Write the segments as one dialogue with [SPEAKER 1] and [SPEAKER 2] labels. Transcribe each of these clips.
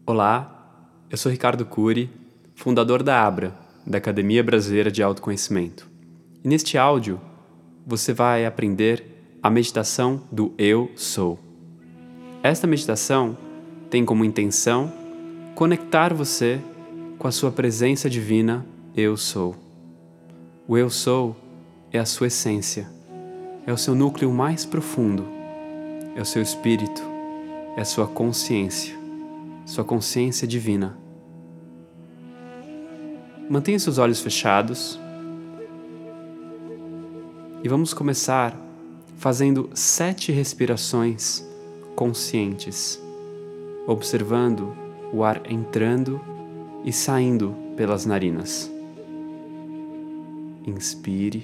[SPEAKER 1] Olá, eu sou Ricardo Cury, fundador da ABRA, da Academia Brasileira de Autoconhecimento. E neste áudio, você vai aprender a meditação do Eu Sou. Esta meditação tem como intenção conectar você com a sua presença divina Eu Sou. O Eu Sou é a sua essência, é o seu núcleo mais profundo, é o seu espírito, é a sua consciência divina. Mantenha seus olhos fechados e vamos começar fazendo 7 respirações conscientes, observando o ar entrando e saindo pelas narinas. Inspire.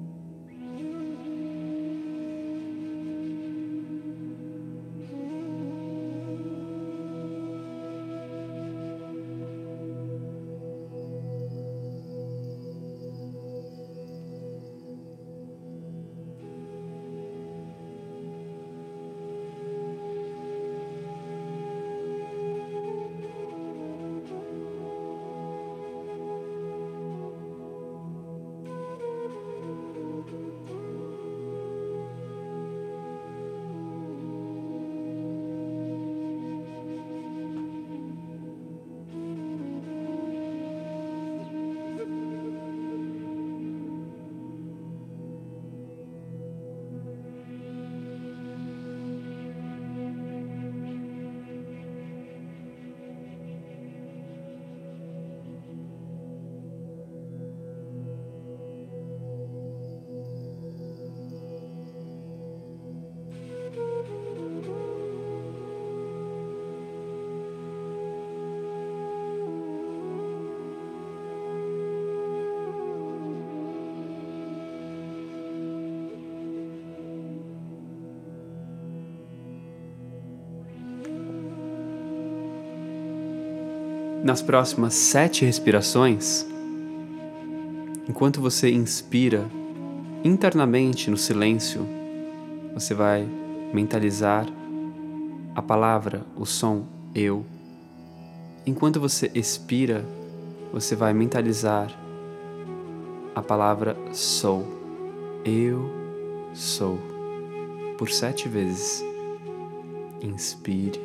[SPEAKER 1] Nas próximas 7 respirações, enquanto você inspira internamente no silêncio, você vai mentalizar a palavra, o som eu. Enquanto você expira, você vai mentalizar a palavra sou. Eu sou. Por 7 vezes. Inspire.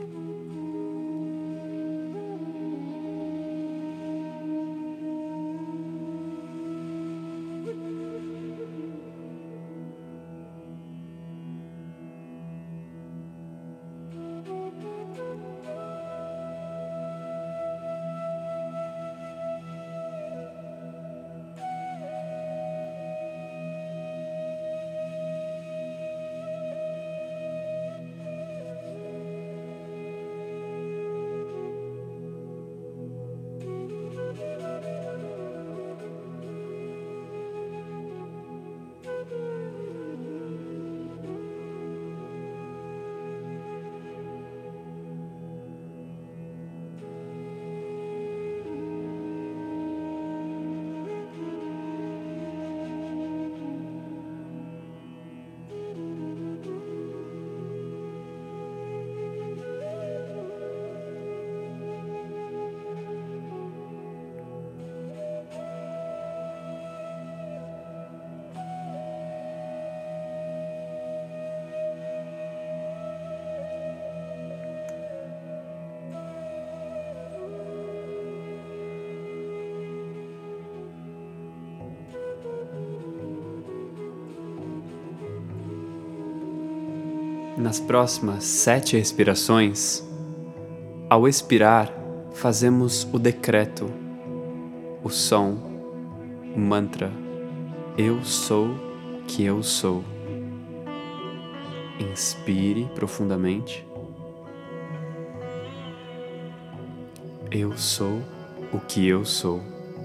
[SPEAKER 1] Nas próximas 7 respirações, ao expirar, fazemos o decreto, o som, o mantra, eu sou que eu sou. Inspire profundamente. Eu sou o que eu sou.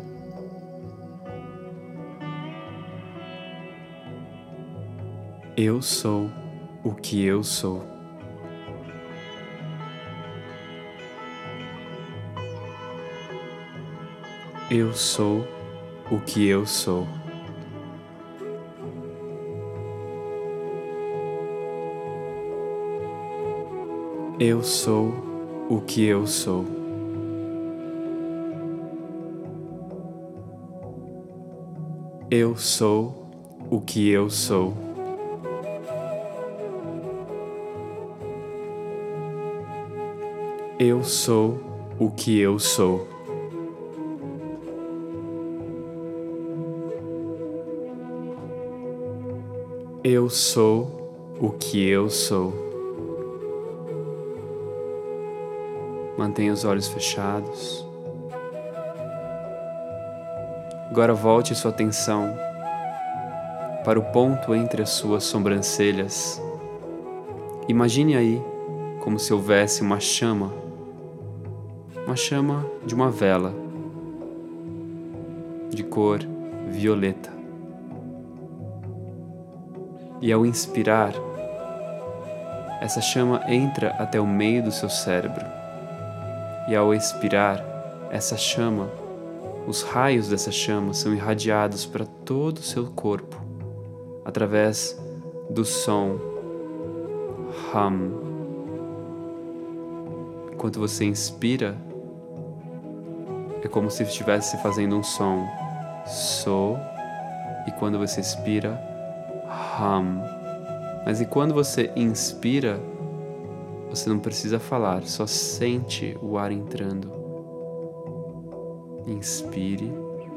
[SPEAKER 1] Eu sou o que eu sou. Eu sou o que eu sou. Eu sou o que eu sou. Eu sou o que eu sou. Eu sou o que eu sou. Eu sou o que eu sou. Mantenha os olhos fechados. Agora volte sua atenção para o ponto entre as suas sobrancelhas. Imagine aí como se houvesse uma chama de uma vela, de cor violeta. E ao inspirar, essa chama entra até o meio do seu cérebro. E ao expirar, essa chama, os raios dessa chama são irradiados para todo o seu corpo, através do som hum. Enquanto você inspira, é como se estivesse fazendo um som so, e quando você expira, hum. Mas e quando você inspira, você não precisa falar, só sente o ar entrando. Inspire.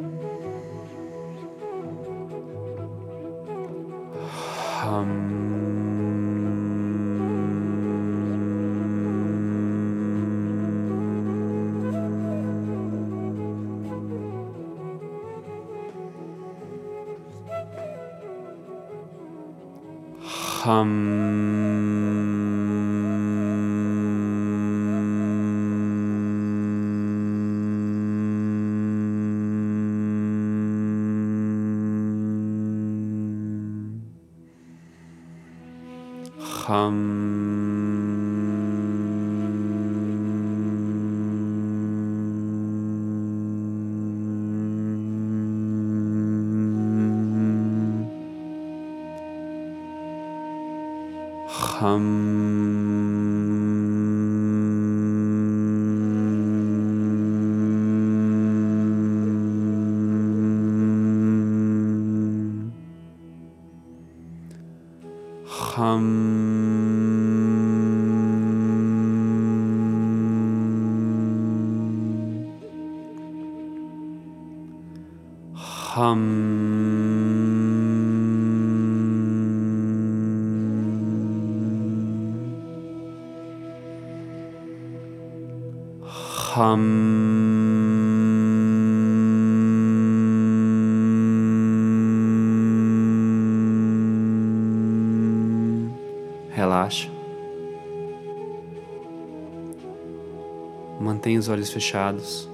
[SPEAKER 1] Relaxa. Mantenha os olhos fechados.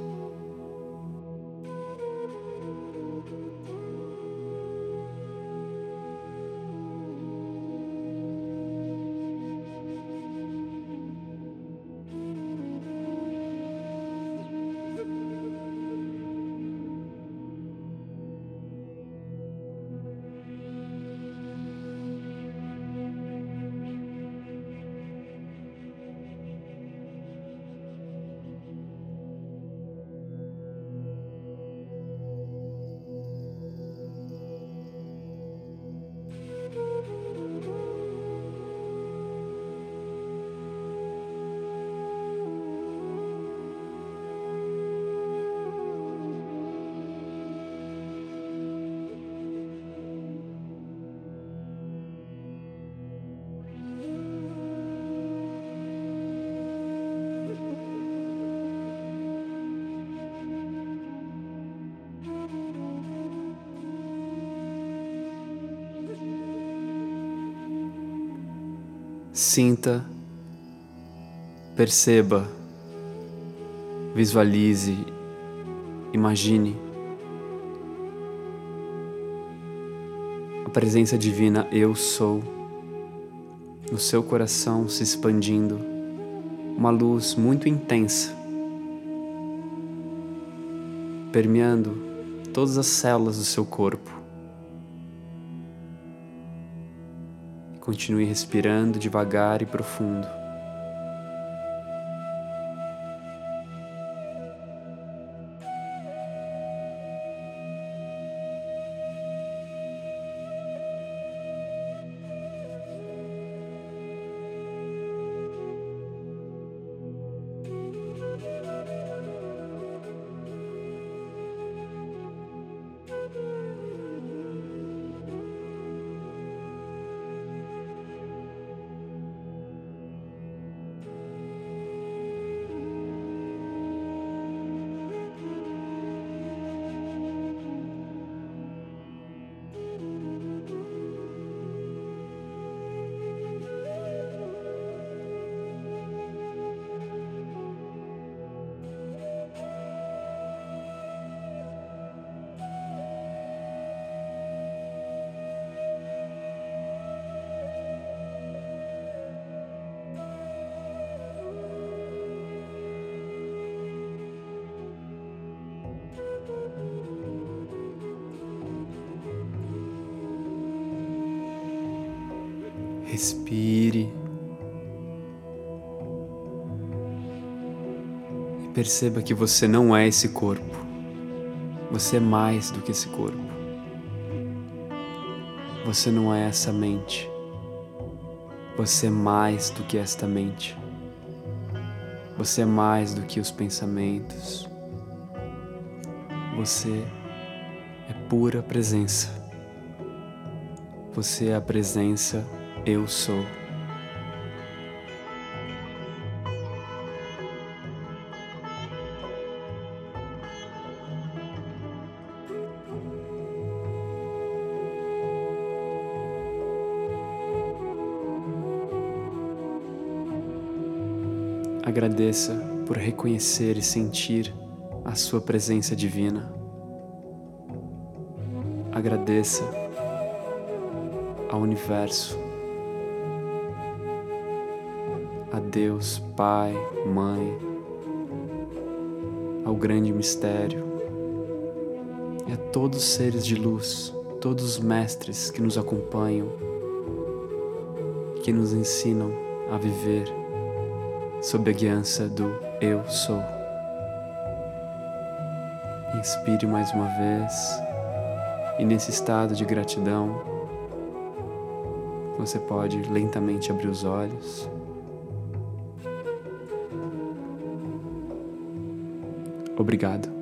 [SPEAKER 1] Sinta, perceba, visualize, imagine a presença divina Eu Sou no seu coração se expandindo, uma luz muito intensa, permeando todas as células do seu corpo. Continue respirando devagar e profundo. Respire e perceba que você não é esse corpo. Você é mais do que esse corpo. Você não é essa mente. Você é mais do que esta mente. Você é mais do que os pensamentos. Você é pura presença. Você é a presença Eu Sou. Agradeça por reconhecer e sentir a sua presença divina. Agradeça ao universo, a Deus, Pai, Mãe, ao grande mistério e a todos os seres de luz, todos os mestres que nos acompanham, que nos ensinam a viver sob a guiança do Eu Sou. Inspire mais uma vez e nesse estado de gratidão, você pode lentamente abrir os olhos. Obrigado.